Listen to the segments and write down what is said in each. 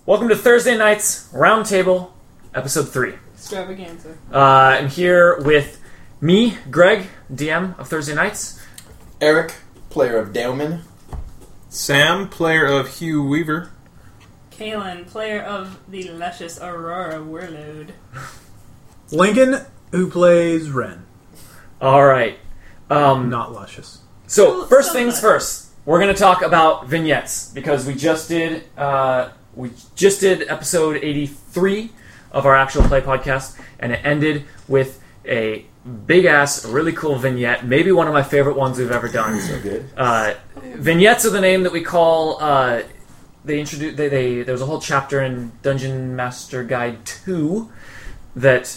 Welcome to Thursday Night's Roundtable, Episode 3. Extravaganza. I'm here with me, Greg, DM of Thursday Nights. Eric, player of Daemon. Sam, player of Hugh Weaver. Kaylin, player of the luscious Aurora Warlord. Lincoln, who plays Ren. Alright. Not luscious. So, first So things good. first. We're going to talk about vignettes, because we just did episode 83 of our actual play podcast, and it ended with a big-ass, really cool vignette, maybe one of my favorite ones we've ever done. So good. Vignettes are the name that we call... there was a whole chapter in Dungeon Master Guide 2 that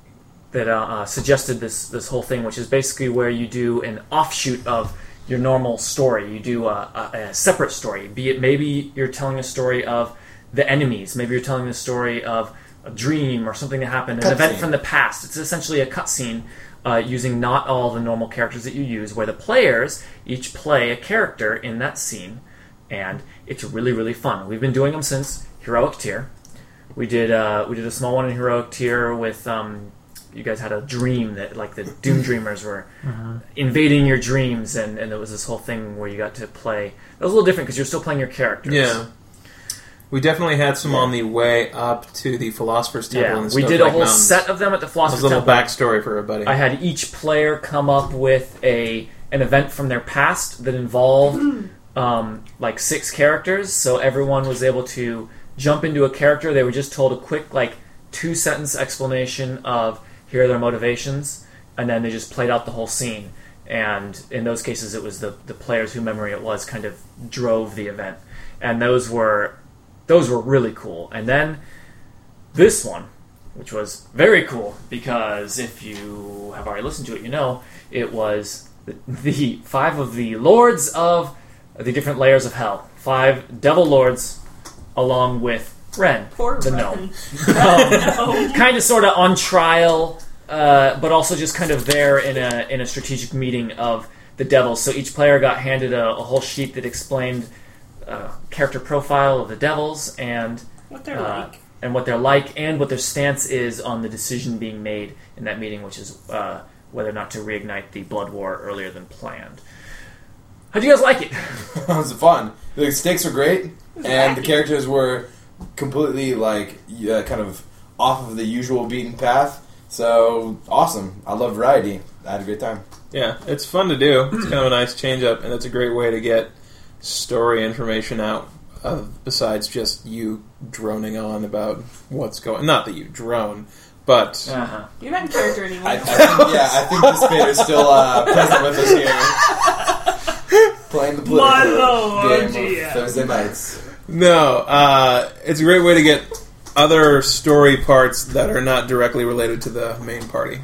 suggested this whole thing, which is basically where you do an offshoot of your normal story. You do a separate story. Be it maybe you're telling a story of the enemies, maybe you're telling the story of a dream or something that happened, an event from the past. It's essentially a cutscene using not all the normal characters that you use, where the players each play a character in that scene, and it's really, really fun. We've been doing them since Heroic Tier. We did a small one in Heroic Tier with you guys had a dream that like the Doom Dreamers were invading your dreams, and there was this whole thing where you got to play. It was a little different because you're still playing your characters. Yeah. We definitely had some on the way up to the Philosopher's Temple. Yeah, in the we did a Snowflake whole Mountains. set of them at the Philosopher's There's a Temple. little backstory for everybody. I had each player come up with an event from their past that involved like 6 characters, so everyone was able to jump into a character. They were just told a quick 2-sentence explanation of here are their motivations, and then they just played out the whole scene. And in those cases, it was the players whose memory it was kind of drove the event, and those were really cool. And then this one, which was very cool, because if you have already listened to it, you know it was the 5 of the lords of the different layers of hell. 5 devil lords, along with Ren, Poor the Ren. gnome. Kind of sort of on trial, but also just kind of there in a strategic meeting of the devils. So each player got handed a whole sheet that explained character profile of the devils and What they're like. and what they're like, and what their stance is on the decision being made in that meeting, which is whether or not to reignite the blood war earlier than planned. How'd you guys like it? It was fun. The stakes were great, and the characters were completely kind of off of the usual beaten path. So awesome! I love variety. I had a great time. Yeah, it's fun to do. It's kind of a nice change up, and it's a great way to get story information out besides just you droning on about what's going. Not that you drone, but You're not in character anymore. I think this bit is still present with us here, playing the My political lord, game yeah. of Thursday nights. no, it's a great way to get other story parts that are not directly related to the main party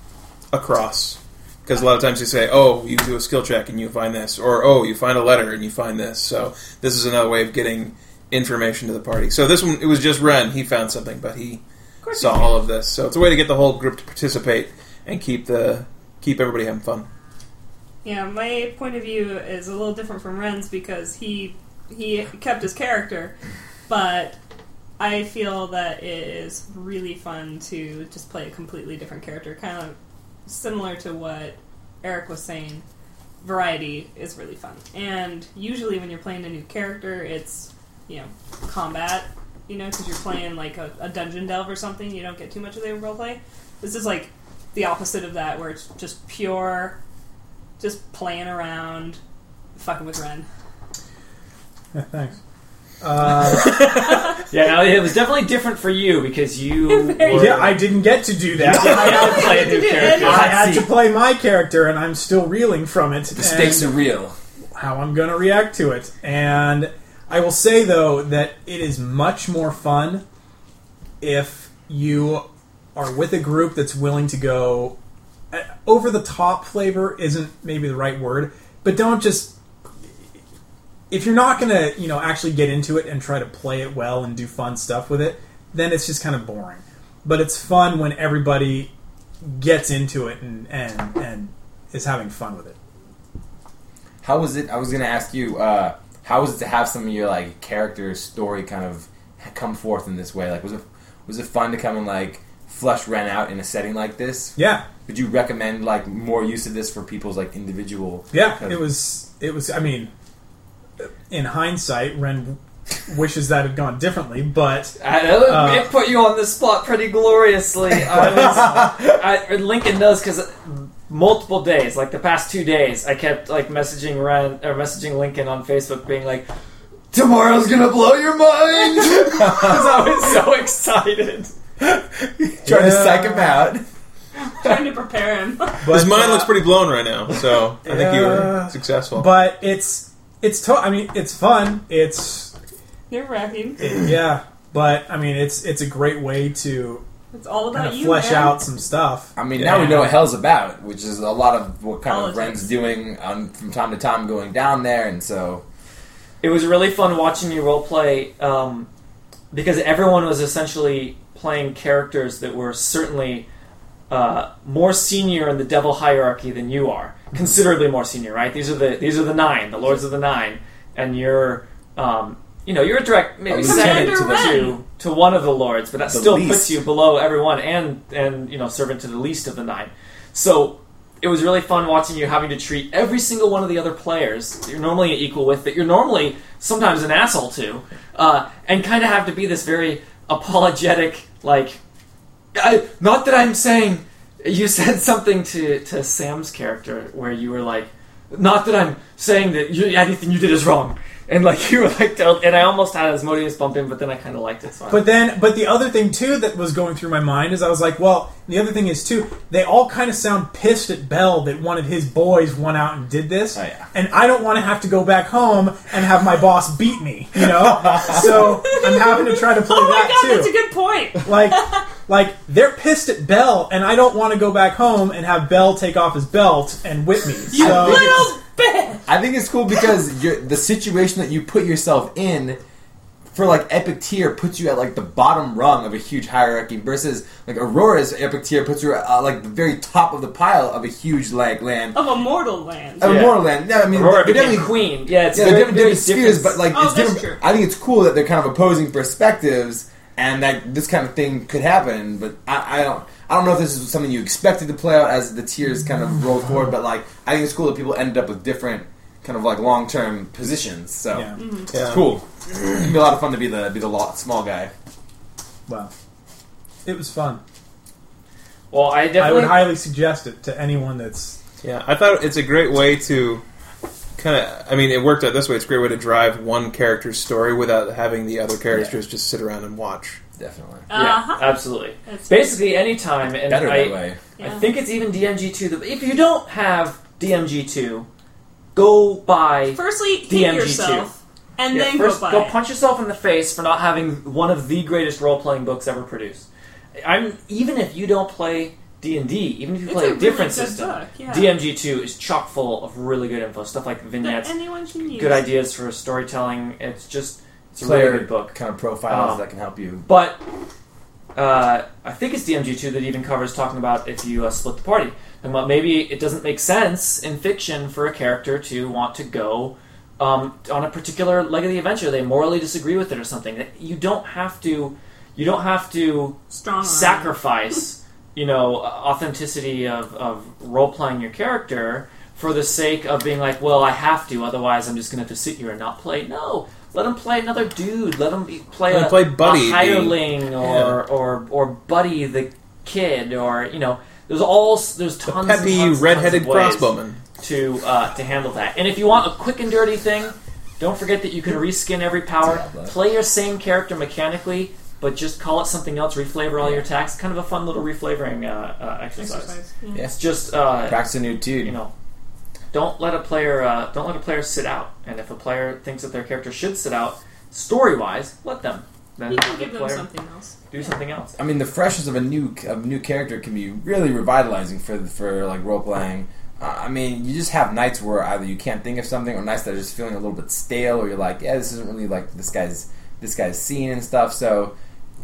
across. Because a lot of times you say, oh, you do a skill check and you find this, or oh, you find a letter and you find this. So this is another way of getting information to the party. So this one, it was just Ren. He found something, but he saw all of this. So it's a way to get the whole group to participate and keep everybody having fun. Yeah, my point of view is a little different from Ren's because he kept his character, but I feel that it is really fun to just play a completely different character, kind of similar to what Eric was saying. Variety is really fun, and usually when you're playing a new character, it's combat, because you're playing like a dungeon delve or something. You don't get too much of the roleplay. This is like the opposite of that, where it's just pure, just playing around, fucking with Ren. Yeah, thanks. Yeah, it was definitely different for you because you. Yeah, I didn't get to do that. I had to play a new character. I had to play my character, and I'm still reeling from it. The stakes are real. How I'm going to react to it. And I will say, though, that it is much more fun if you are with a group that's willing to go over-the-top flavor isn't maybe the right word, but don't just... If you're not going to, actually get into it and try to play it well and do fun stuff with it, then it's just kind of boring. But it's fun when everybody gets into it and is having fun with it. How was it? I was going to ask you, how was it to have some of your character story kind of come forth in this way? Like, was it fun to come and like flesh Ren out in a setting like this? Yeah, Would you recommend like more use of this for people's like individual? yeah. kind It of- was. I mean, in hindsight, Ren wishes that had gone differently, but It put you on the spot pretty gloriously. Lincoln knows because multiple days, like the past 2 days, I kept like messaging Lincoln on Facebook, being like, "Tomorrow's gonna blow your mind," because I was so excited. Trying to psych him out. Trying to prepare him. but His mind looks pretty blown right now, so I think you were successful. But it's I mean, it's fun. It's Nerve-wracking. yeah, but I mean, it's a great way to It's all kind about of you, flesh man. out some stuff. I mean, now we know what hell's about, which is a lot of what kind of Politics. Ren's doing from time to time, going down there, and so It was really fun watching you roleplay because everyone was essentially playing characters that were certainly more senior in the devil hierarchy than you are, considerably more senior. Right? These are the nine, the lords of the nine, and you're you're a direct maybe Lieutenant second to one of the lords, but that The still least. puts you below everyone and servant to the least of the nine. So it was really fun watching you having to treat every single one of the other players that you're normally equal with, that you're normally sometimes an asshole to, and kind of have to be this very apologetic, like, not that I'm saying, you said something to Sam's character where you were like, not that I'm saying that anything you did is wrong. And like you were like, and I almost had Asmodeus bump in, but then I kind of liked it. So But the other thing too that was going through my mind is I was like, well, the other thing is too, they all kind of sound pissed at Bell that one of his boys went out and did this, Oh, yeah. and I don't want to have to go back home and have my boss beat me, you know. So I'm having to try to play Oh my that god, too. that's a good point. Like they're pissed at Bell, and I don't want to go back home and have Bell take off his belt and whip me. You So- little bitch! I think it's cool because the situation that you put yourself in for like epic tier puts you at like the bottom rung of a huge hierarchy versus like Aurora's epic tier puts her at like the very top of the pile of a huge like land. Of a mortal land. Of Yeah. Mortal land. Yeah, I mean, Aurora they're became definitely queen. Yeah, it's Yeah, very, they're very different spheres, but like Oh, it's that's different. true. I think it's cool that they're kind of opposing perspectives, and that this kind of thing could happen. But I don't know if this is something you expected to play out as the tiers kind of roll forward. But like, I think it's cool that people end up with different kind of like long term positions. So Yeah. it's Yeah. cool. It'd be a lot of fun to be the small guy. Well, it was fun. Well, I I definitely would highly suggest it to anyone that's. Yeah, I thought it's a great way to kind of. I mean, it worked out this way. It's a great way to drive one character's story without having the other characters just sit around and watch. Definitely Uh-huh. Yeah, absolutely. That's Basically, anytime, and better I that way. I Yeah. think it's even DMG2. If you don't have DMG2, go buy. Firstly, hit DMG2. yourself, and Yeah, then first, go buy go it. punch yourself in the face for not having one of the greatest role-playing books ever produced. Even if you don't play D&D, even if you It's play a a different really good system, book, yeah. DMG2 is chock full of really good info, stuff like That vignettes, anyone can use. good ideas for storytelling. It's a Player really good book. kind of profiles Oh. that can help you. But I think it's DMG2 that even covers talking about if you split the party. Talking about maybe it doesn't make sense in fiction for a character to want to go on a particular leg of the adventure. They morally disagree with it or something. You don't have to Strong arm. sacrifice, authenticity of role playing your character for the sake of being like, well, I have to, otherwise I'm just going to have to sit here and not play. No, let him play another dude. Let him play Let him play Buddy, a hireling or Buddy the kid, or there's tons Peppy and tons red-headed of ways crossbowman. to handle that. And if you want a quick and dirty thing, don't forget that you can reskin every power. Diablo. Play your same character mechanically, but just call it something else. Reflavor all your attacks. Kind of a fun little reflavoring exercise. Yeah. Yeah. It's just Practice a new dude. don't let a player sit out. And if a player thinks that their character should sit out, story wise, let them. Then You can have the give them player something else. do something else. I mean, the freshness of a new character can be really revitalizing for like role playing. I mean, you just have nights where either you can't think of something, or nights that are just feeling a little bit stale, or you're like, yeah, this isn't really like this guy's scene and stuff. So,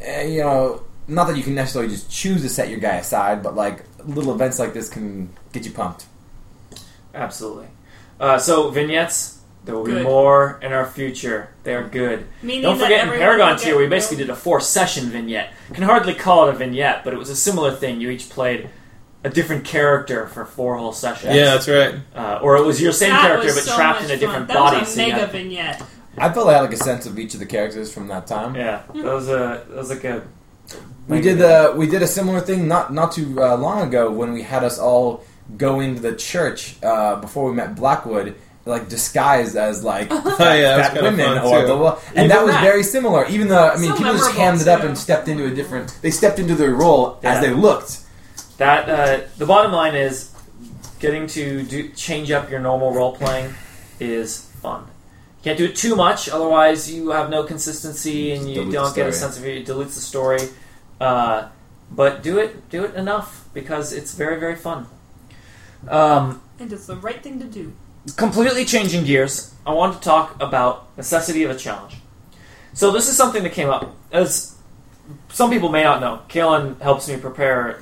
not that you can necessarily just choose to set your guy aside, but like little events like this can get you pumped. Absolutely. So vignettes, There will be Good. more in our future. They are good. Meaning Don't that forget, in everyone Paragon will Tier, get- we basically did a 4-session vignette. Can hardly call it a vignette, but it was a similar thing. You each played a different character for 4 whole sessions. Yeah, that's right. Or it was your same That character was but so trapped much in a different fun. body. That was a so you mega had- vignette. I felt I had like a sense of each of the characters from that time. Yeah, that was like a. We did a similar thing not too long ago when we had us all go into the church before we met Blackwood, like disguised as like yeah, that was fat kinda women fun, or too. and Even that was that. very similar. Even though So people just memorable, hammed it up too. and stepped into their role Yeah. as they looked. That the bottom line is getting to change up your normal role playing is fun. You can't do it too much, otherwise you have no consistency and you Dilute don't the get a story. sense of it. It dilutes the story. But do it enough because it's very, very fun. And it's the right thing to do. Completely changing gears, I want to talk about necessity of a challenge. So this is something that came up. As some people may not know, Kalen helps me prepare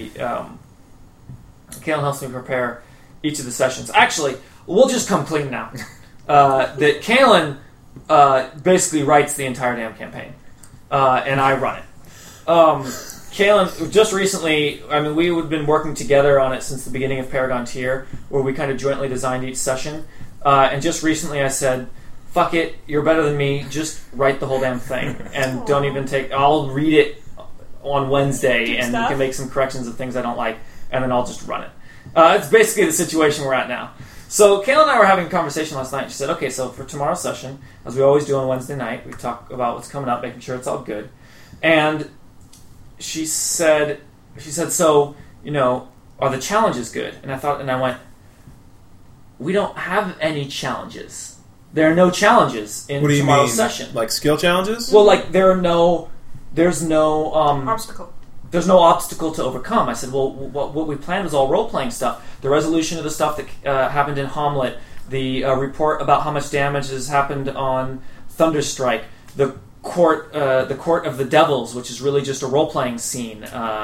each of the sessions. Actually, we'll just come clean now. That Kalen basically writes the entire damn campaign, and I run it. Kalen, just recently, I mean, we had been working together on it since the beginning of Paragon Tier, where we kind of jointly designed each session. And just recently I said, fuck it, you're better than me, just write the whole damn thing. And don't even I'll read it on Wednesday, Do and stuff. you can make some corrections of things I don't like, and then I'll just run it. It's basically the situation we're at now. So Kayla and I were having a conversation last night. She said, okay, so for tomorrow's session, as we always do on Wednesday night, we talk about what's coming up, making sure it's all good. And she said, so, are the challenges good? And I went, we don't have any challenges. There are no challenges in What do you tomorrow's mean? session. Like skill challenges? Well, like there's no Obstacle. there's no obstacle to overcome. I said, well, what we planned was all role-playing stuff. The resolution of the stuff that happened in Hamlet, the report about how much damage has happened on Thunderstrike, the court of the devils, which is really just a role-playing scene.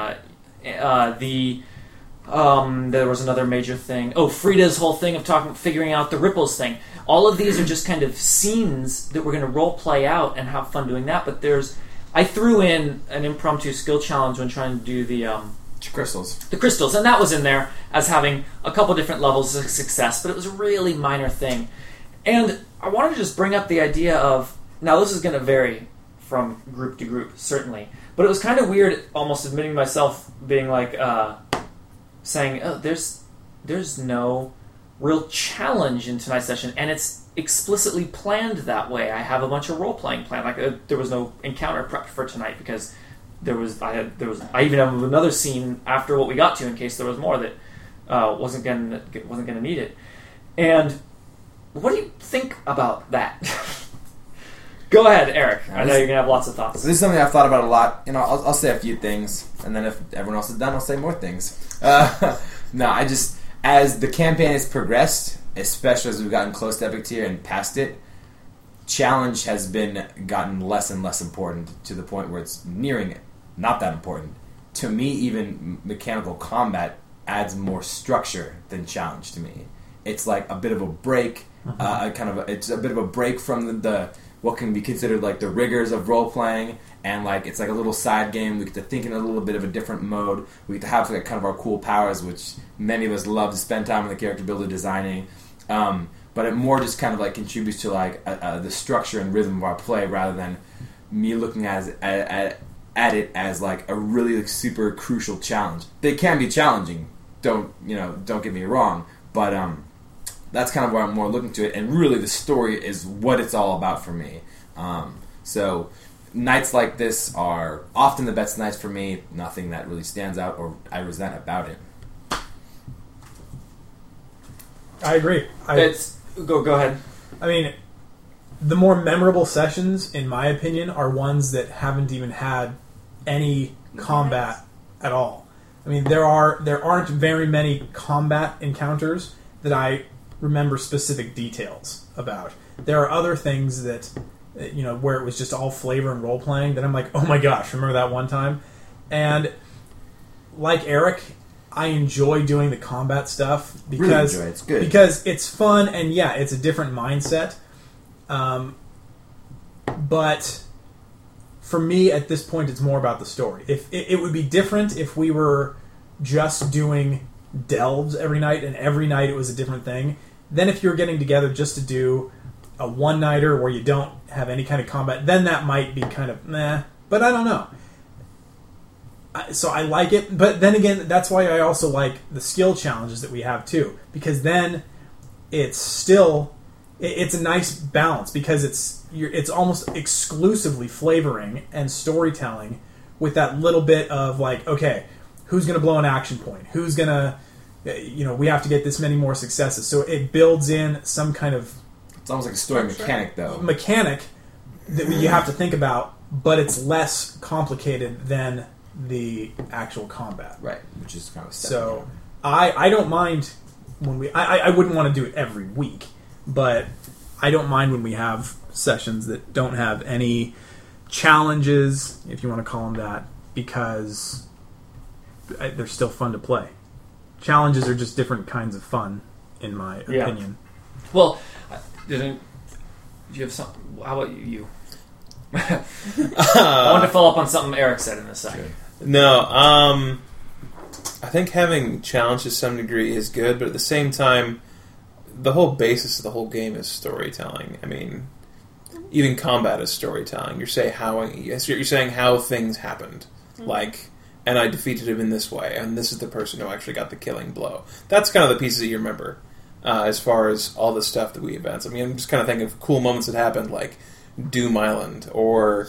There was another major thing. Oh, Frida's whole thing of figuring out the ripples thing. All of these are just kind of scenes that we're going to role-play out and have fun doing that. But I threw in an impromptu skill challenge when trying to do the crystals, and that was in there as having a couple different levels of success, but it was a really minor thing. And I wanted to just bring up the idea of, now this is going to vary from group to group, certainly, but it was kind of weird almost admitting to myself being like, saying, oh, there's no real challenge in tonight's session, and it's explicitly planned that way. I have a bunch of role-playing planned. Like there was no encounter prepped for tonight because I even have another scene after what we got to in case there was more that wasn't gonna need it. And what do you think about that? Go ahead, Eric. I know you're gonna have lots of thoughts. This is something I've thought about a lot. I'll say a few things, and then if everyone else is done, I'll say more things. No, as the campaign has progressed, especially as we've gotten close to Epic Tier and past it, challenge has gotten less and less important to the point where it's nearing not that important. To me, even mechanical combat adds more structure than challenge to me. It's like a bit of a break, it's a bit of a break from the what can be considered like the rigors of role playing, and like it's like a little side game. We get to think in a little bit of a different mode. We get to have like kind of our cool powers, which many of us love to spend time in the character builder designing. But it more just kind of like contributes to like the structure and rhythm of our play, rather than me looking at it as like a really like, super crucial challenge. They can be challenging. Don't get me wrong, but that's kind of where I'm more looking to it, and really the story is what it's all about for me. So nights like this are often the best nights for me. Nothing that really stands out or I resent about it. I agree. Go ahead. I mean, the more memorable sessions, in my opinion, are ones that haven't even had any combat at all. I mean, there aren't very many combat encounters that I remember specific details about. There are other things that, where it was just all flavor and role-playing that I'm like, oh my gosh, remember that one time? And like Eric, I enjoy doing the combat stuff Really because enjoy it. It's good. because it's fun and yeah, it's a different mindset. But for me, at this point, it's more about the story. If it would be different if we were just doing delves every night and every night it was a different thing. Then if you're getting together just to do a one-nighter where you don't have any kind of combat, then that might be kind of meh. But I don't know. So I like it, but then again, that's why I also like the skill challenges that we have too, because then it's a nice balance because it's almost exclusively flavoring and storytelling with that little bit of like, okay, who's going to blow an action point? Who's going to, we have to get this many more successes. So it builds in some kind of It's almost like a story mechanic, though. Mechanic that you have to think about, but it's less complicated than the actual combat. Right, which is kind of so I don't mind when I wouldn't want to do it every week, but I don't mind when we have sessions that don't have any challenges, if you want to call them that, because they're still fun to play. Challenges are just different kinds of fun, in my opinion. Well, do you have some? How about you? I wanted to follow up on something Eric said in a second. No, I think having challenge to some degree is good, but at the same time, the whole basis of the whole game is storytelling. I mean, even combat is storytelling. You're saying how things happened, and I defeated him in this way, and this is the person who actually got the killing blow. That's kind of the pieces that you remember as far as all the stuff that we events. I mean, I'm just kind of thinking of cool moments that happened, like Doom Island, or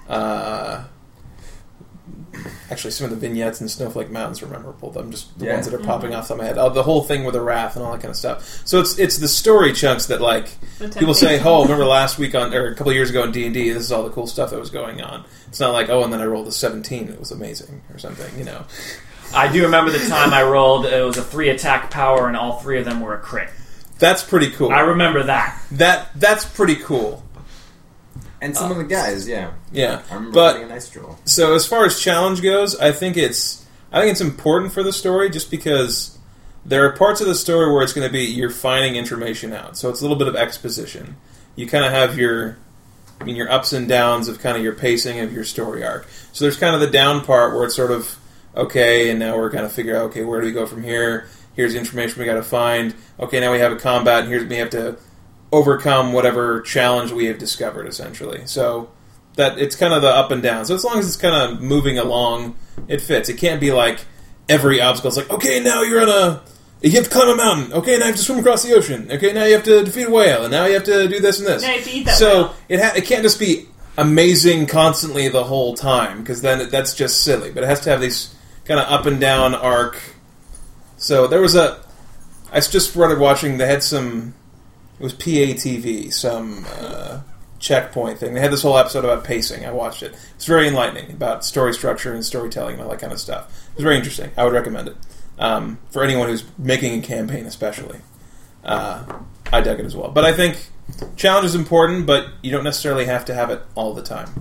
actually some of the vignettes in Snowflake Mountains are memorable. I'm just the ones that are popping off my head. The whole thing with the Wrath and all that kind of stuff. So it's the story chunks that people say, "Oh, remember last week or a couple of years ago in D&D, this is all the cool stuff that was going on." It's not like, "Oh, and then I rolled a 17, it was amazing," or something. I do remember the time I rolled. It was a 3 attack power, and all 3 of them were a crit. That's pretty cool. I remember that. That's pretty cool. And some of the guys, yeah. I remember having a nice draw. So as far as challenge goes, I think it's important for the story just because there are parts of the story where it's going to be you're finding information out. So it's a little bit of exposition. You kind of have your ups and downs of kind of your pacing of your story arc. So there's kind of the down part where it's sort of, okay, and now we're going to figure out, okay, where do we go from here? Here's the information we got to find. Okay, now we have a combat, and here's we have to overcome whatever challenge we have discovered, essentially. So that it's kind of the up and down. So as long as it's kind of moving along, it fits. It can't be like every obstacle. It's like, okay, now you have to climb a mountain. Okay, now you have to swim across the ocean. Okay, now you have to defeat a whale, and now you have to do this and this. Now you have to eat that so whale. It can't just be amazing constantly the whole time, because then that's just silly. But it has to have these kind of up and down arc. So there was I just started watching. They had some. It was PATV, some checkpoint thing. They had this whole episode about pacing. I watched it. It's very enlightening about story structure and storytelling and all that kind of stuff. It was very interesting. I would recommend it for anyone who's making a campaign, especially. I dug it as well. But I think challenge is important, but you don't necessarily have to have it all the time.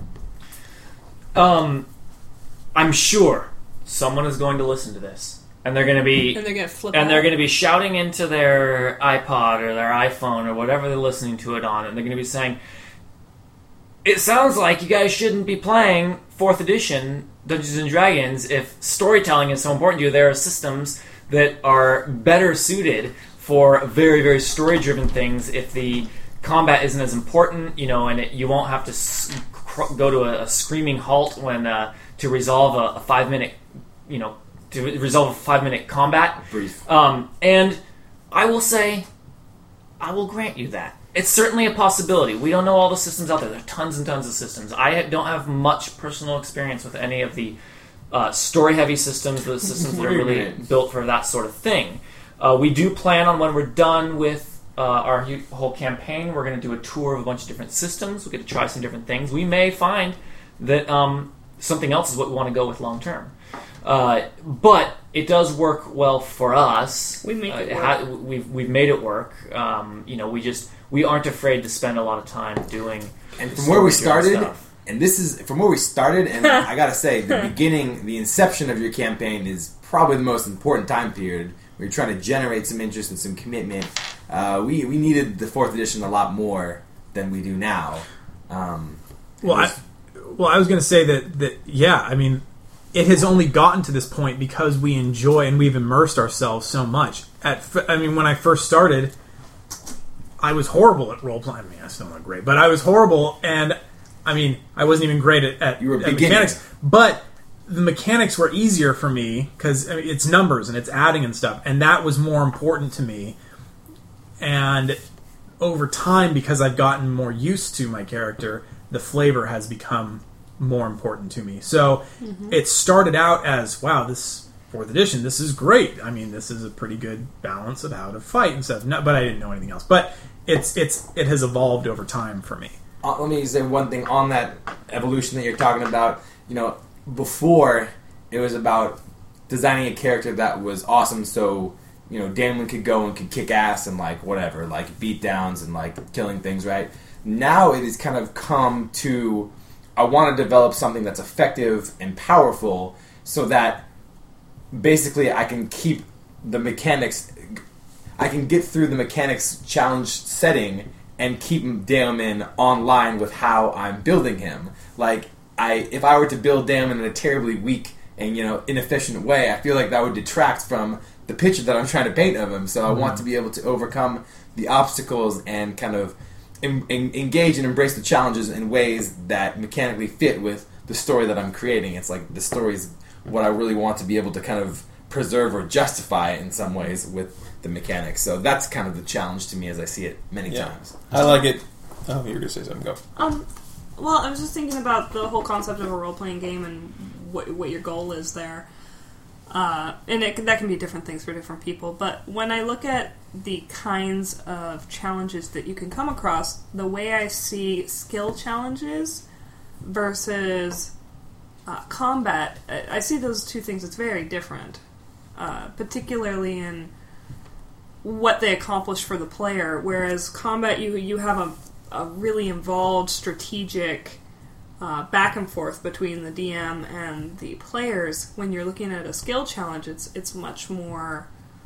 I'm sure someone is going to listen to this. And they're going to be, and they're going to flip, and they're going to be shouting into their iPod or their iPhone or whatever they're listening to it on, and they're going to be saying, "It sounds like you guys shouldn't be playing 4th edition Dungeons and Dragons if storytelling is so important to you. There are systems that are better suited for very, very story-driven things. If the combat isn't as important, and you won't have to go to a screaming halt when to resolve a 5-minute, to resolve a 5-minute combat. Brief. And I will say, I will grant you that. It's certainly a possibility. We don't know all the systems out there. There are tons and tons of systems. I don't have much personal experience with any of the story-heavy systems, the systems that are really built for that sort of thing. We do plan on, when we're done with our whole campaign, we're going to do a tour of a bunch of different systems. We'll get to try some different things. We may find that something else is what we want to go with long-term. But it does work well for us. We make it work. We've made it work. We aren't afraid to spend a lot of time doing. And from where we started, stuff. and this is from where we started, and I gotta say, the inception of your campaign is probably the most important time period. We were trying to generate some interest and some commitment. We needed the 4th edition a lot more than we do now. I was going to say that yeah, I mean, it has only gotten to this point because we enjoy and we've immersed ourselves so much. When I first started, I was horrible at role playing. I mean, I'm still not great, but I was horrible, and I mean, I wasn't even great at mechanics. But the mechanics were easier for me because it's numbers and it's adding and stuff, and that was more important to me. And over time, because I've gotten more used to my character, the flavor has become more important to me. So it started out as, wow, this 4th edition, this is great. I mean, this is a pretty good balance of how to fight and stuff. But I didn't know anything else. But it has evolved over time for me. Let me say one thing on that evolution that you're talking about. Before, it was about designing a character that was awesome, so Damon could go and could kick ass and beat downs and killing things, right? Now it has kind of come to, I want to develop something that's effective and powerful so that basically I can keep the mechanics, I can get through the mechanics challenge setting and keep Damon online with how I'm building him. If I were to build Damon in a terribly weak and inefficient way, I feel like that would detract from the picture that I'm trying to paint of him. So I want to be able to overcome the obstacles and kind of engage and embrace the challenges in ways that mechanically fit with the story that I'm creating. It's like the story is what I really want to be able to kind of preserve or justify in some ways with the mechanics. So that's kind of the challenge to me as I see it many times. I like it. Oh, you're going to say something. Go. Well, I was just thinking about the whole concept of a role-playing game and what your goal is there. And that can be different things for different people. But when I look at the kinds of challenges that you can come across, the way I see skill challenges versus combat, I see those two things as very different. Particularly in what they accomplish for the player. Whereas combat, you have a really involved strategic back and forth between the DM and the players. When you're looking at a skill challenge, it's much more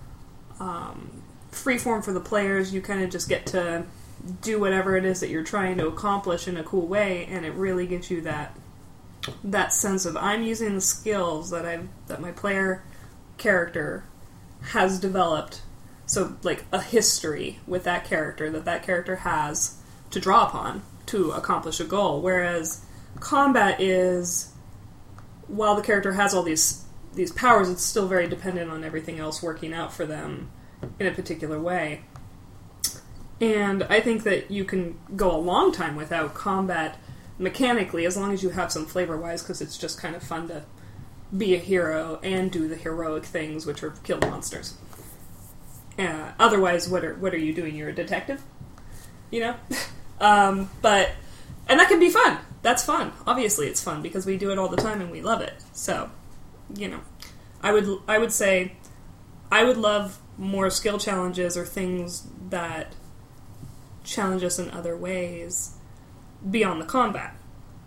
freeform for the players. You kind of just get to do whatever it is that you're trying to accomplish in a cool way, and it really gives you that sense of, I'm using the skills that my player character has developed. So, a history with that character has to draw upon to accomplish a goal. Whereas combat is, while the character has all these powers, it's still very dependent on everything else working out for them in a particular way. And I think that you can go a long time without combat mechanically, as long as you have some flavor-wise, because it's just kind of fun to be a hero and do the heroic things, which are kill monsters. Otherwise, what are you doing? You're a detective, but that can be fun. That's fun. Obviously, it's fun because we do it all the time and we love it. So, I would say I would love more skill challenges or things that challenge us in other ways beyond the combat.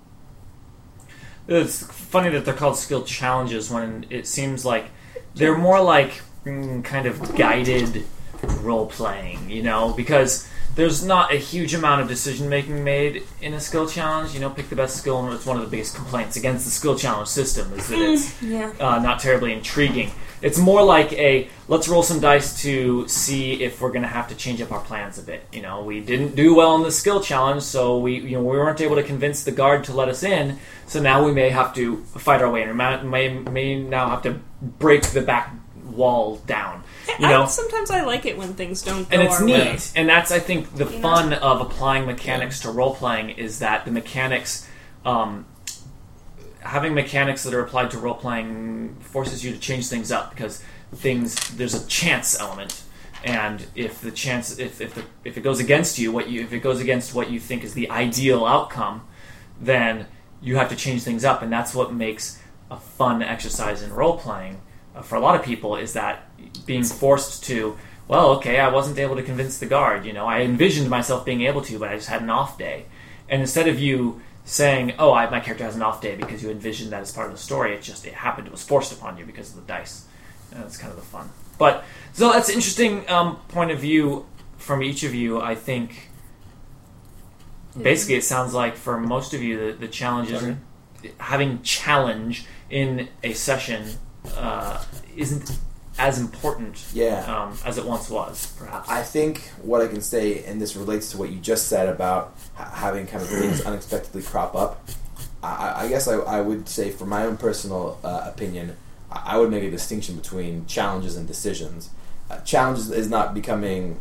It's funny that they're called skill challenges when it seems like they're more like kind of guided role-playing, because there's not a huge amount of decision-making made in a skill challenge. Pick the best skill, and it's one of the biggest complaints against the skill challenge system is that it's not terribly intriguing. It's more like let's roll some dice to see if we're going to have to change up our plans a bit. We didn't do well in the skill challenge, so we weren't able to convince the guard to let us in, so now we may have to fight our way in, or may now have to break the back wall down. Sometimes I like it when things don't go and it's our neat way. And that's, I think, the fun of applying mechanics to role-playing is that the mechanics having mechanics that are applied to role-playing forces you to change things up, because there's a chance element, and if it goes against you, if it goes against what you think is the ideal outcome, then you have to change things up, and that's what makes a fun exercise in role-playing for a lot of people, is that being forced to, I wasn't able to convince the guard, I envisioned myself being able to, but I just had an off day. And instead of you saying, my character has an off day because you envisioned that as part of the story, it happened, it was forced upon you because of the dice. And that's kind of the fun. But so that's an interesting point of view from each of you. I think basically it sounds like for most of you the challenge isn't having challenge in a session isn't as important as it once was, perhaps. I think what I can say, and this relates to what you just said about having kind of things unexpectedly crop up, I guess I would say, for my own personal opinion, I would make a distinction between challenges and decisions. Challenges is not becoming,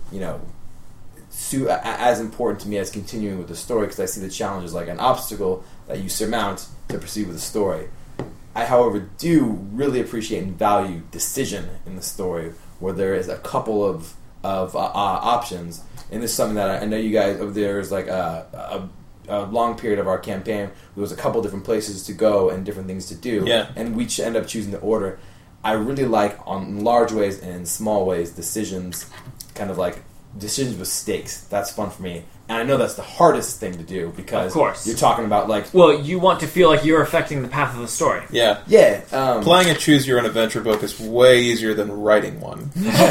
as important to me as continuing with the story, because I see the challenge as like an obstacle that you surmount to proceed with the story. I, however, do really appreciate and value decision in the story, where there is a couple of options. And this is something that I know you guys. There's like a long period of our campaign. There was a couple different places to go and different things to do, and we end up choosing the order. I really like, in large ways and in small ways, decisions, kind of like decisions with stakes. That's fun for me. And I know that's the hardest thing to do, because of course. You're talking about like... Well, you want to feel like you're affecting the path of the story. Yeah. Yeah. Playing a choose-your-own-adventure book is way easier than writing one.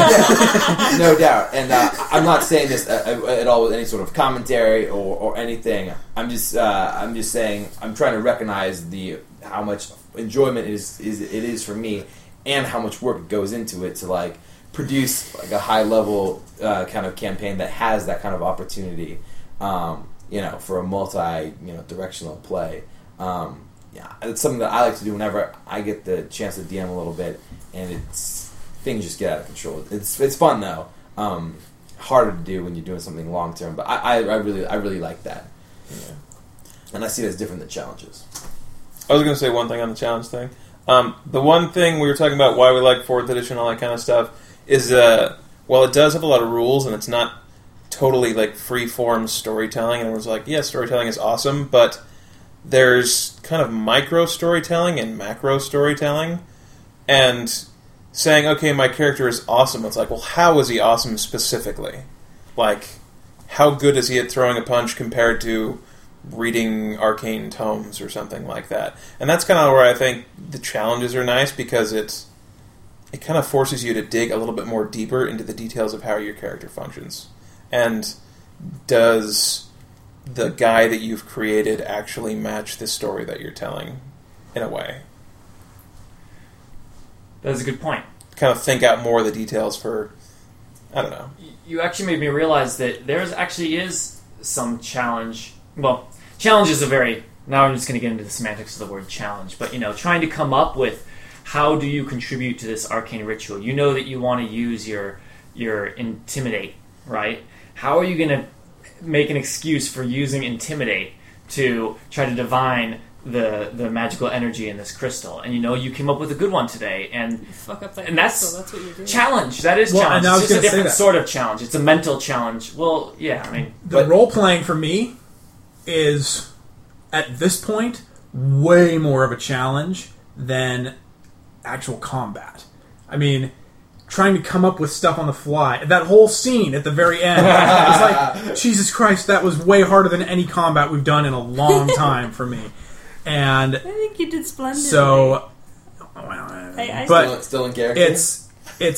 No doubt. And I'm not saying this at all with any sort of commentary or anything. I'm just saying I'm trying to recognize how much enjoyment it is for me, and how much work goes into it to like produce like a high level kind of campaign that has that kind of opportunity, for a multi directional play. It's something that I like to do whenever I get the chance to DM a little bit, and things just get out of control. It's fun though. Harder to do when you're doing something long term, but I really like that. Yeah. And I see it as different than challenges. I was going to say one thing on the challenge thing. The one thing we were talking about, why we like 4th edition, all that kind of stuff, is while it does have a lot of rules and it's not totally like free-form storytelling, and everyone's like, yeah, storytelling is awesome, but there's kind of micro storytelling and macro storytelling, and saying, okay, my character is awesome, it's like, well, how is he awesome specifically? Like, how good is he at throwing a punch compared to reading arcane tomes or something like that? And that's kind of where I think the challenges are nice, because it kind of forces you to dig a little bit more deeper into the details of how your character functions. And does the guy that you've created actually match the story that you're telling in a way? That's a good point. Kind of think out more of the details for, I don't know. You actually made me realize that there actually is some challenge. Well, challenge is now I'm just going to get into the semantics of the word challenge, but trying to come up with how do you contribute to this arcane ritual. You know that you want to use your intimidate, right? How are you going to make an excuse for using intimidate to try to divine the magical energy in this crystal? And you came up with a good one today, and you fuck up that and crystal, that's what you're doing. Challenge. That is challenge. It's just a different sort of challenge. It's a mental challenge. Well, yeah, I mean, the role playing for me is at this point way more of a challenge than actual combat. I mean, trying to come up with stuff on the fly. That whole scene at the very end, it's like, Jesus Christ, that was way harder than any combat we've done in a long time for me. And I think you did splendidly. So, but still in character. It's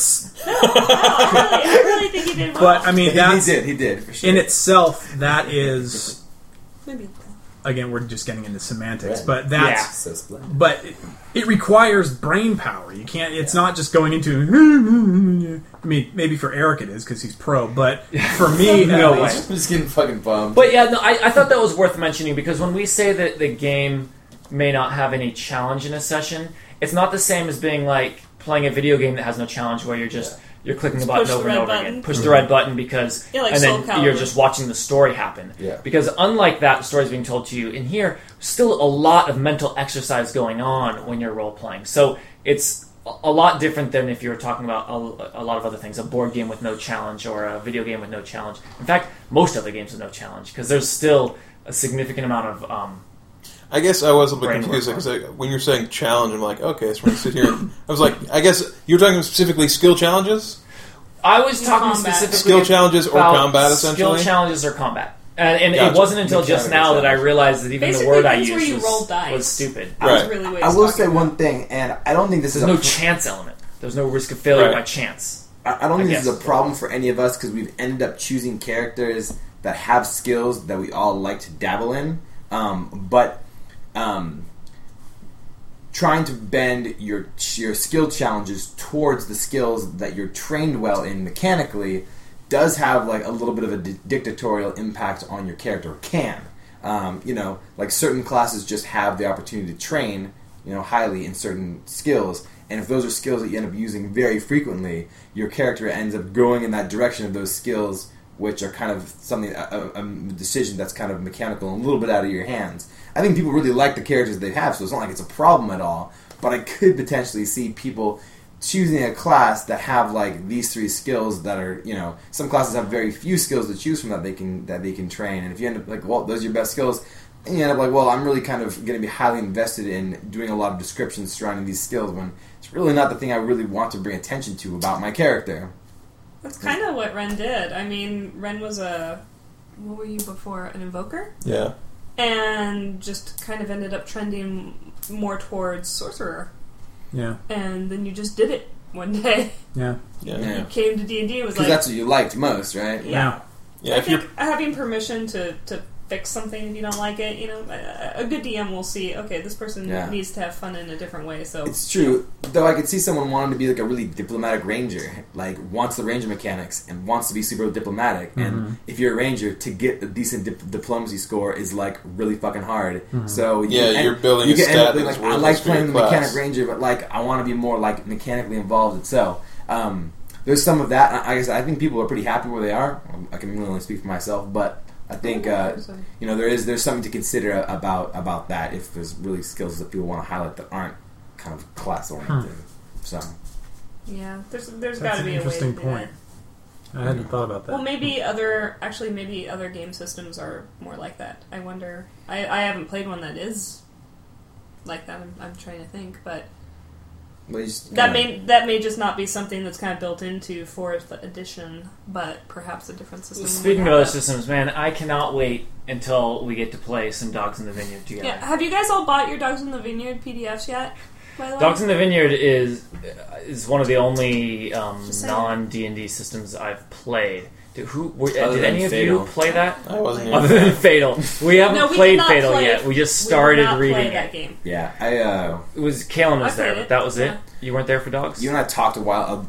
I really think you did well. But I mean, he did for sure. In itself, that is maybe. Again, we're just getting into semantics, Right. but that's So splendid. but it requires brain power. You can't. It's not just going into. I mean, maybe for Eric it is because he's pro, but for me, No at way. least, I'm just getting fucking bummed. But yeah, no, I thought that was worth mentioning, because when we say that the game may not have any challenge in a session, it's not the same as being like playing a video game that has no challenge, where you're just you're clicking the button over and over again. Push the red button because like and Soul then Calibur. you're just watching the story happen. Yeah. Because unlike that, the story's being told to you. In here, still a lot of mental exercise going on when you're role playing. So it's a lot different than if you were talking about a lot of other things, a board game with no challenge or a video game with no challenge. In fact, most other games with no challenge, because there's still a significant amount of I guess I was a bit Brain confused work. because when you're saying challenge, I'm like, okay, so we're going to sit here. I was like, I guess you're talking specifically skill challenges? I was talking Combat. specifically Skill challenges or about combat, essentially? Skill challenges or combat. And Gotcha. it wasn't until just now that I realized that even Basically, the word I things where used you roll dice. was stupid. I was Right. really I will say one thing, and I don't think this There's is no a chance element. There's no risk of failure Right. by chance. I don't think this is a guess. problem for any of us because we've ended up choosing characters that have skills that we all like to dabble in. But trying to bend your skill challenges towards the skills that you're trained well in mechanically does have like a little bit of a dictatorial impact on your character. Can like certain classes just have the opportunity to train highly in certain skills. And if those are skills that you end up using very frequently, your character ends up going in that direction of those skills, which are kind of something, a decision that's kind of mechanical and a little bit out of your hands. I think people really like the characters they have, so it's not like it's a problem at all. But I could potentially see people choosing a class that have like these 3 skills that are, some classes have very few skills to choose from that they can train. And if you end up like, well, those are your best skills, and you end up like, well, I'm really kind of going to be highly invested in doing a lot of descriptions surrounding these skills when it's really not the thing I really want to bring attention to about my character. That's kind of what Ren did. I mean, Ren was what were you before? An invoker? Yeah. And just kind of ended up trending more towards sorcerer. Yeah. And then you just did it one day. Yeah. Yeah. You came to D&D and was Because like... that's what you liked most, right? Yeah. Yeah, I if you're think having permission to fix something if you don't like it, a good DM will see, okay, this person needs to have fun in a different way, so... It's true, though I could see someone wanting to be like a really diplomatic ranger, like wants the ranger mechanics and wants to be super diplomatic, and if you're a ranger, to get a decent diplomacy score is like really fucking hard. So you're building a stat like, that's I worthless like for your playing the class. mechanic ranger, but like I want to be more like mechanically involved itself. There's some of that. I think people are pretty happy where they are. I can only speak for myself, but I think there's something to consider about that if there's really skills that people want to highlight that aren't kind of class oriented. So yeah, there's That's got to an be a way to interesting do point. that. I hadn't thought about that. Well, maybe other game systems are more like that. I wonder. I haven't played one that is like that. I'm trying to think, but that may just not be something that's kind of built into 4th edition, but perhaps a different system. Speaking of other systems, man, I cannot wait until we get to play some Dogs in the Vineyard together. Yeah, have you guys all bought your Dogs in the Vineyard PDFs yet? By the way? Dogs in the Vineyard is one of the only Just saying. non-D&D systems I've played. Did Other than any of Fatal. you play that? I wasn't Other even than Fatal. We haven't No, we played did not Fatal play- yet. We just started we did not reading play it. that game. Yeah, It was Kalen was I there, played but it. that was Yeah. it. You weren't there for Dogs? you and I talked a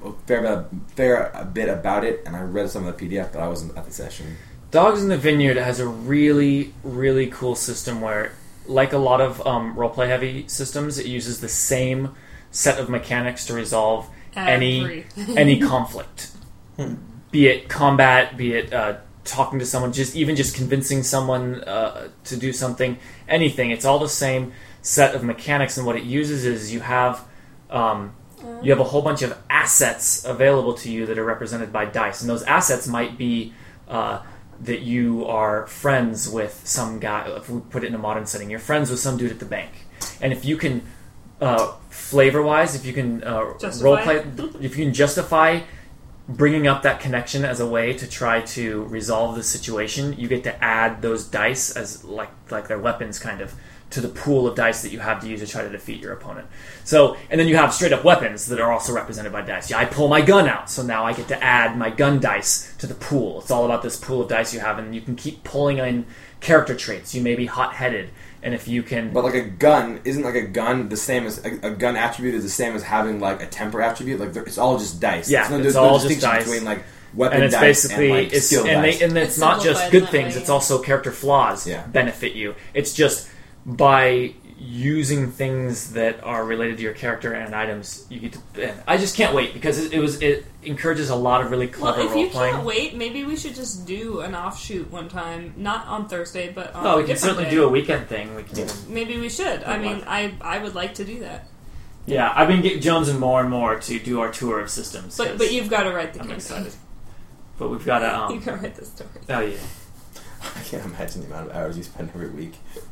fair bit about it, and I read some of the PDF, but I wasn't at the session. Dogs in the Vineyard has a really, really cool system where, like a lot of roleplay-heavy systems, it uses the same set of mechanics to resolve any conflict. Be it combat, be it talking to someone, just convincing someone to do something, anything. It's all the same set of mechanics, and what it uses is you have a whole bunch of assets available to you that are represented by dice, and those assets might be that you are friends with some guy. If we put it in a modern setting, you're friends with some dude at the bank, and if you can flavor-wise, if you can roleplay, if you can justify bringing up that connection as a way to try to resolve the situation, you get to add those dice as like their weapons, kind of, to the pool of dice that you have to use to try to defeat your opponent. So, and then you have straight up weapons that are also represented by dice. Yeah, I pull my gun out, so now I get to add my gun dice to the pool. It's all about this pool of dice you have, and you can keep pulling in character traits. You may be hot-headed, and if you can... But like a gun, isn't like a gun the same as... A gun attribute is the same as having like a temper attribute? Like it's all just dice. Yeah, there's it's no all just distinction dice. between like weapon And it's dice basically... and like skill dice. And it's not just simplified good that things, way, it's yeah. also character flaws benefit you. It's just by using things that are related to your character and items, you get to... I just can't wait, because it encourages a lot of really clever Well, if you role-playing. can't wait, maybe we should just do an offshoot one time. Not on Thursday, but on Oh, a we can different certainly day. do a weekend thing. We can even... Maybe we should. I mean, I would like to do that. Yeah, I've been getting jonesing more and more to do our tour of systems. But you've got to write the I'm game. excited. But we've got to... You can write the story. Oh, yeah. I can't imagine the amount of hours you spend every week.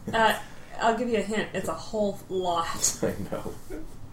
I'll give you a hint. It's a whole lot. I know.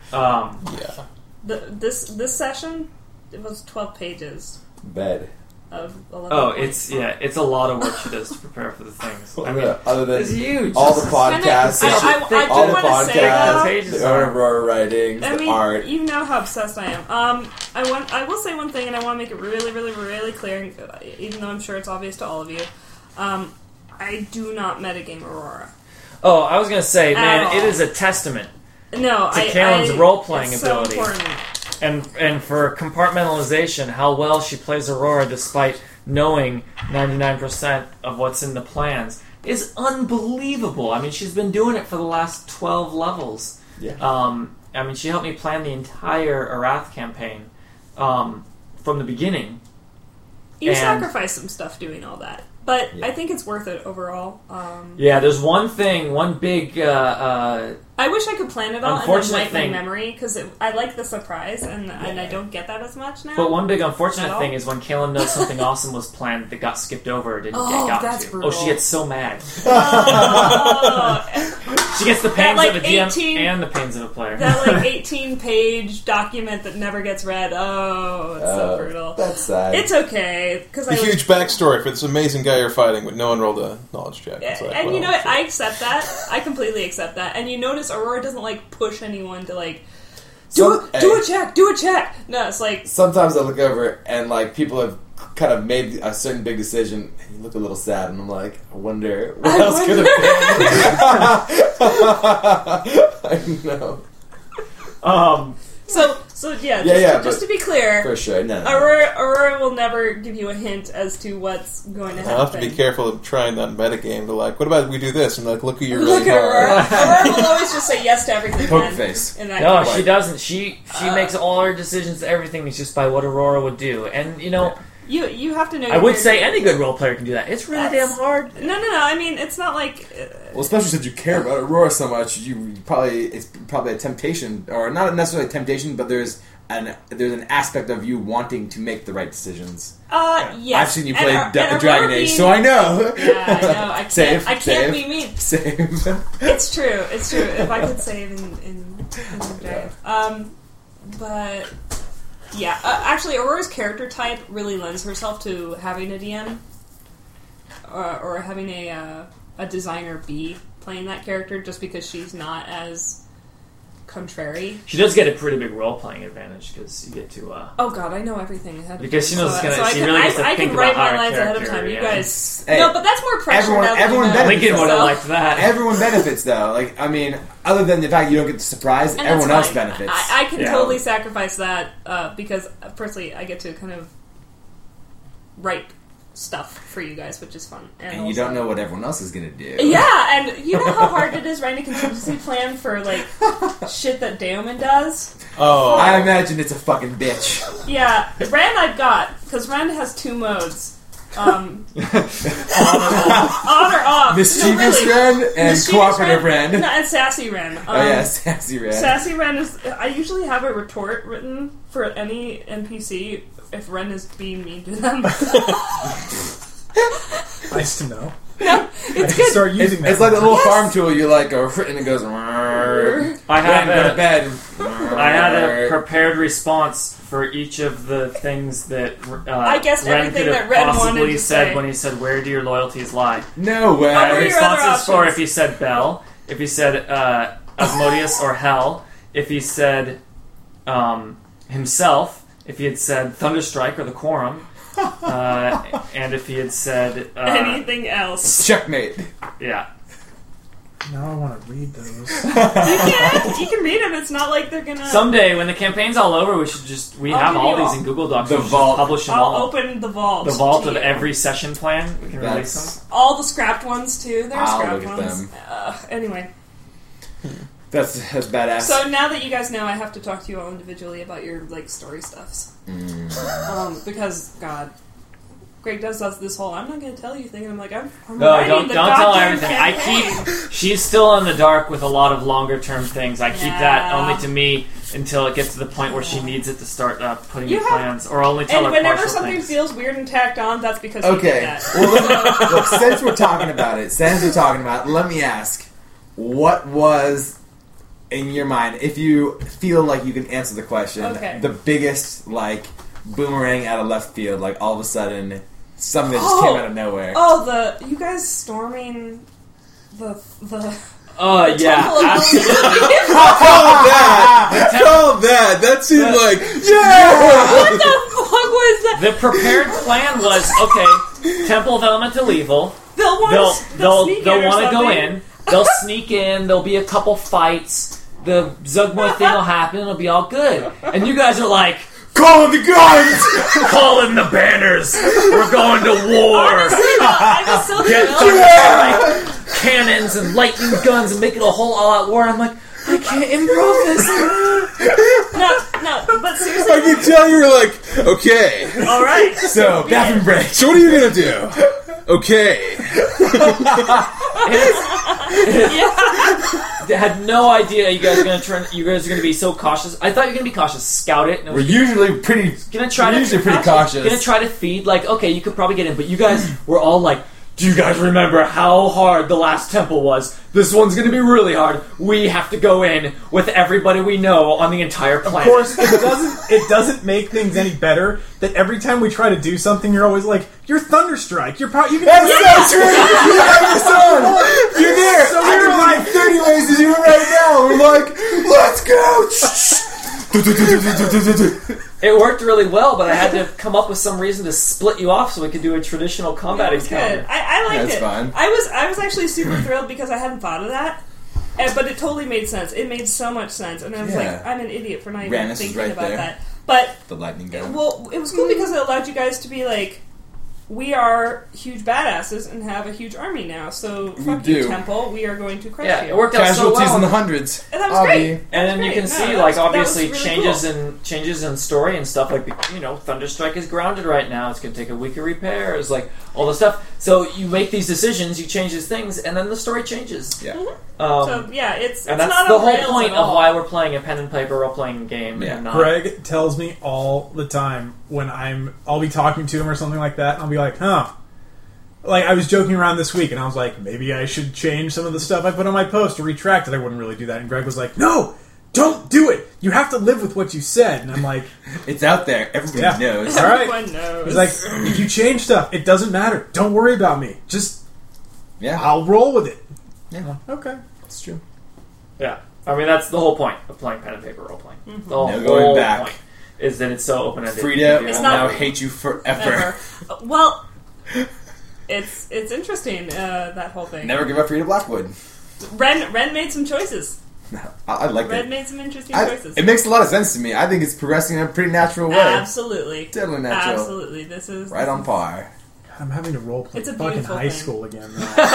Yeah. This session, it was 12 pages. Bed. of 11 Oh, points. it's a lot of work she does to prepare for the things. I mean, other it's than huge. all the podcasts, I do all the want to say, podcasts, though- the Aurora writings, I the mean, art. you know how obsessed I am. I will say one thing, and I want to make it really, really, really clear, even though I'm sure it's obvious to all of you. I do not metagame Aurora. Oh, I was gonna say, man, all. it is a testament No, to Kalen's role-playing it's ability. So important. and for compartmentalization, how well she plays Aurora despite knowing 99% of what's in the plans is unbelievable. I mean, she's been doing it for the last 12 levels. Yeah. I mean, she helped me plan the entire Arath campaign from the beginning. You And- sacrifice some stuff doing all that, but Yeah. I think it's worth it overall. Yeah, there's one big I wish I could plan it all and then Unfortunate wipe my thing- memory because I like the surprise, and I don't get that as much now. But one big unfortunate At all? thing is when Kalen knows something awesome was planned that got skipped over or didn't Oh, get gotten that's to. brutal. Oh, she gets so mad. Oh, She gets the pains like, of a GM 18 and the pains of a player. that 18-page document that never gets read. Oh, it's so brutal. That's sad. It's okay because A huge backstory for this amazing guy you're fighting, but no one rolled a knowledge check. It's like, and well, you know what? I accept that. I completely accept that. And you notice Aurora doesn't push anyone to do a check. No, it's like Sometimes I look over and people have kind of made a certain big decision, and you look a little sad, and I'm like, I wonder what else could have been. I know. So yeah. Yeah, Just but- to be clear, For sure, no. Aurora will never give you a hint as to what's going to happen. I'll have to be careful of trying that metagame to what about we do this? And look who you're Look really at Aurora. hard. Aurora will always just say yes to everything. Poker then, face. in that No, case. she doesn't. She makes all her decisions. Everything is just by what Aurora would do. And You have to know. I your would say character. any good role player can do that. It's really That's- damn hard. No. I mean, it's not like. Well, especially since you care about Aurora so much, it's probably a temptation, or not necessarily a temptation, but there's an aspect of you wanting to make the right decisions. Yes. I've seen you play And Dragon Aurora Age, being- so I know. Yeah, I know. I can't. Save, I can't save. be mean. Save. It's true. It's true. If I could save in Dragon. But yeah, actually, Aurora's character type really lends herself to having a DM or having a designer be playing that character, just because she's not as contrary. She does get a pretty big role playing advantage because you get to. Oh God, I know everything ahead of Because she time. knows it's gonna- I she can, really gets to I think can write about my our lines ahead of character, time. You yeah. guys, Hey, no, but that's more pressure. everyone- now that everyone you know. benefits Lincoln would have So- liked that. Everyone benefits, though. I mean, other than the fact you don't get the surprise, And everyone that's else fine. benefits. I can Yeah. totally sacrifice that because personally, I get to kind of write stuff for you guys, which is fun. and you also- don't know what everyone else is going to do. Yeah, and you know how hard it is writing a contingency plan for shit that Daemon does. Oh, I imagine it's a fucking bitch. Yeah, Ren I've got because Ren has 2 modes. On or off. Mischievous No, really. Ren and Mischievous cooperative Ren. No, and Sassy Ren. Oh yeah, Sassy Ren. Sassy Ren is. I usually have a retort written for any NPC if Ren is being mean to them. Nice to know. No, I it's can good. start using that. It's like a little Yes. farm tool. You go and it goes. I have Ren, go to a, bed. I had a prepared response for each of the things that I guessed Ren everything could have that Ren wanted possibly to said say. when he said, "Where do your loyalties lie?" No way. What were your other Responses for options? if he said Bell, if he said Asmodeus or Hell, if he said himself, if he had said Thunderstrike or the Quorum, and if he had said Anything else? Checkmate. yeah. Now I want to read those. You can read them. It's not like they're gonna. Someday when the campaign's all over, we I'll have give all you these all. in Google Docs. The We should vault. publish them I'll all. open the vault. The vault to of you. every session plan. We can release them. That's All the scrapped ones too. There are I'll scrapped look at ones. them. Anyway, that's badass. so now that you guys know, I have to talk to you all individually about your story stuffs. Because God, Greg does this whole "I'm not going to tell you" thing, and I'm like, I'm No, writing don't the tell goddamn everything. I campaign. She's still in the dark with a lot of longer term things. I keep that Yeah. only to me until it gets to the point where she needs it to start putting You in have- plans, or only tell And her whenever partial something things. feels weird and tacked on, that's because you Okay. did that. Well, look, since we're talking about it, let me ask, what was, in your mind, if you feel like you can answer the question, Okay. the biggest, boomerang out of left field. Like all of a sudden, something that just came out of nowhere. Oh, you guys storming the Yeah, Temple of absolutely. Call that. That seemed like What the fuck was that? The prepared plan was okay. Temple of Elemental Evil. They'll They'll want to go in. They'll sneak in. There'll be a couple fights. The Zugmoy thing will happen. It'll be all good. And you guys are like, Calling the guns! calling the banners. We're going to war. I was so Get thrilled. like cannons and lightning guns and make it a whole all-out war. I'm like, I can't improv this. No, but seriously. I can tell you were like, okay. All right. So, bathroom break. So what are you gonna do? Okay. I had no idea you guys are gonna be so cautious. I thought you were gonna be cautious. Scout it. And it We're was usually pretty. gonna try we're to usually pretty cautious. Gonna try to feed. Like, okay, you could probably get in, but you guys were all like, do you guys remember how hard the last temple was? This one's gonna be really hard. We have to go in with everybody we know on the entire Of planet. course, it doesn't make things any better that every time we try to do something, you're always like, "You're Thunderstrike. You're probably you can." That's so true! You have your son! You're there! So I we were can like- like 30 ways to do it right now! We're like, let's go! It worked really well, but I had to come up with some reason to split you off so we could do a traditional combat That was good. encounter. I liked That's it. fine. I was actually super thrilled because I hadn't thought of that. But it totally made sense. It made so much sense, and I was Yeah. like, I'm an idiot for not even Rannis is thinking right about there. that. But The lightning gun. well, it was cool because it allowed you guys to be like, we are huge badasses and have a huge army now. So fuck you, do. Temple. We are going to crush Yeah, you. it worked out so Casualties well. in the hundreds. And that was Obvi. great. And That then was you great. can see, No, like, that was obviously really changes in story and stuff. Like, Thunderstrike is grounded right now. It's going to take a week of repairs, like all the stuff. So you make these decisions, you change these things, and then the story changes. Yeah. So yeah, it's and it's that's not the on whole rails point at of all. why we're playing a pen and paper role playing game. Yeah. And not, Greg tells me all the time when I'll be talking to him or something like that, and I'll be like, huh. Like, I was joking around this week, and I was like, maybe I should change some of the stuff I put on my post or retract it. I wouldn't really do that. And Greg was like, no, don't do it. You have to live with what you said. And I'm like, It's out there. Everybody Yeah. knows. all right. Everyone knows. He's like, if you change stuff, it doesn't matter. Don't worry about me. Just, Yeah. I'll roll with it. Yeah. I'm like, okay. It's true. Yeah. I mean, that's the whole point of playing pen and paper role playing. The No whole going back. point is that it's so open ended. Frida It's will not- now hate you forever. Ever. Well, it's interesting that whole thing. Never give up Frida Blackwood. Ren made some choices. I like Ren it. made some interesting choices. It makes a lot of sense to me. I think it's progressing in a pretty natural way. Absolutely, Totally natural. Absolutely, this is Right on par. I'm having to role play It's a fucking beautiful high thing. school again.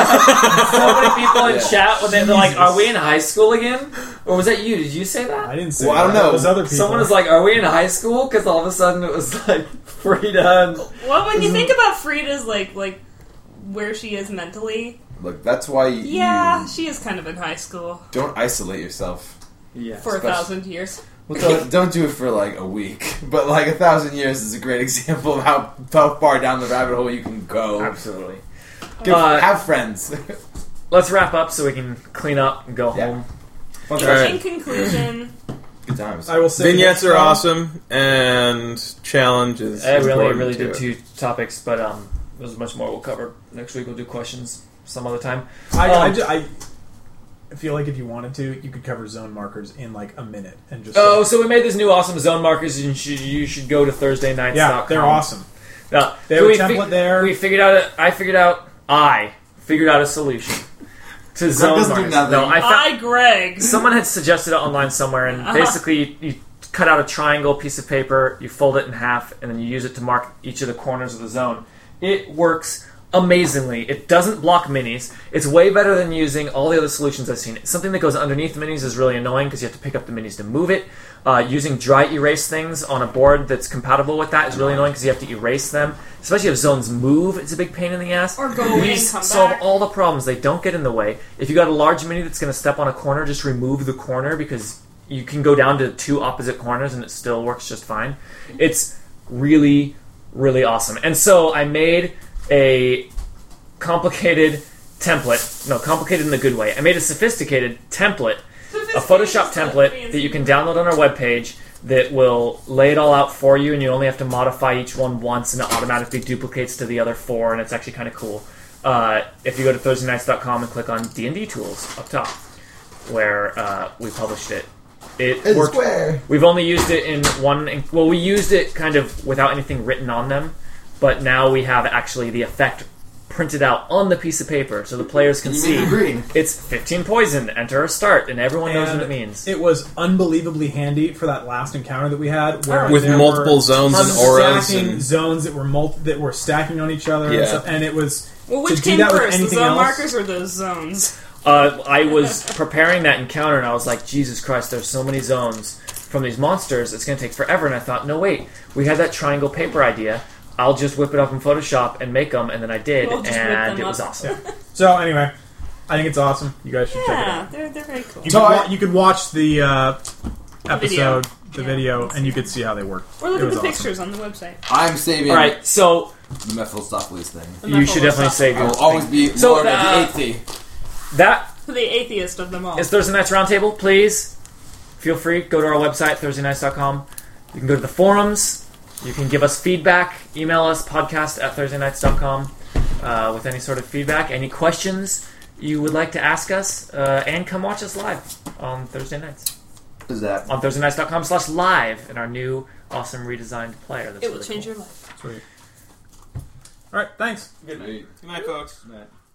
So many people in Yeah. chat when they're like, Jesus. "Are we in high school again?" Or was that you? Did you say that? I didn't say Well, I don't that. know. It was other people. Someone was like, "Are we in high school?" Because all of a sudden it was like Frida. And Well, when you think about Frida's like where she is mentally, Look, that's why you she is kind of in high school don't isolate yourself. yeah, for Especially- 1,000 years. Well, don't do it for like a week. But like 1,000 years is a great example of how far down the rabbit hole you can go. absolutely. Have friends. Let's wrap up so we can clean up and go Yeah. home. Fun In, times. in conclusion, Good times. I will say Vignettes that, are awesome, and challenges. I really did 2 topics, but there's much more we'll cover next week. We'll do questions some other time. I feel like if you wanted to, you could cover zone markers in like a minute and just. Oh, so we made these new awesome zone markers, and you should go to ThursdayNights.com. yeah, they're awesome. No, They have a template there. I figured out a solution to zone doesn't do markers. nothing. No, I found, Greg. someone had suggested it online somewhere, and basically you cut out a triangle piece of paper, you fold it in half, and then you use it to mark each of the corners of the zone. It works amazingly. It doesn't block minis. It's way better than using all the other solutions I've seen. Something that goes underneath the minis is really annoying because you have to pick up the minis to move it. Using dry erase things on a board that's compatible with that is really annoying because you have to erase them. Especially if zones move, it's a big pain in the ass. Or go away and These come solve back. all the problems. They don't get in the way. If you got a large mini that's going to step on a corner, just remove the corner because you can go down to 2 opposite corners and it still works just fine. It's really, really awesome. And so I made a complicated template. No, complicated in a good way. I made a sophisticated template, a Photoshop template that you can download on our webpage that will lay it all out for you, and you only have to modify each one once, and it automatically duplicates to the other 4, and it's actually kind of cool. If you go to ThursdayNights.com and click on D&D Tools up top, where we published it, it worked. Square. We've only used it in one. Well, we used it kind of without anything written on them, but now we have actually the effect printed out on the piece of paper, so the players can see green. it's 15 poison. Enter or start, and everyone knows And what it means. It was unbelievably handy for that last encounter that we had, where With there multiple were zones and auras stacking and- zones that were stacking on each other, and, Yeah. stuff, and it was Well, to which do came that with first, the anything zone else. markers or those zones? I was preparing that encounter, and I was like, Jesus Christ, there's so many zones from these monsters, it's going to take forever. And I thought, no, wait, we had that triangle paper idea. I'll just whip it up in Photoshop and make them, and then I did, We'll just whip and them it was up. awesome. So anyway, I think it's awesome. You guys should check it Yeah, out. they're very cool. You could watch the episode, the video, Yeah. and you could see how they work. Or look It at the was awesome. pictures on the website. I'm saving All right, so the Mephistopheles thing. The you should definitely Mephistopheles. save I your will always be So, Lord of the Aethy. that The atheist of them all. is Thursday Night's Roundtable. Please feel free, go to our website, ThursdayNights.com. You can go to the forums. You can give us feedback. Email us, podcast@ThursdayNights.com with any sort of feedback, any questions you would like to ask us, and come watch us live on Thursday nights. What is that? On ThursdayNights.com/live in our new, awesome redesigned player. That's It will really change cool. your life. Sweet. All right, thanks. Good night. Good night, folks. Good night.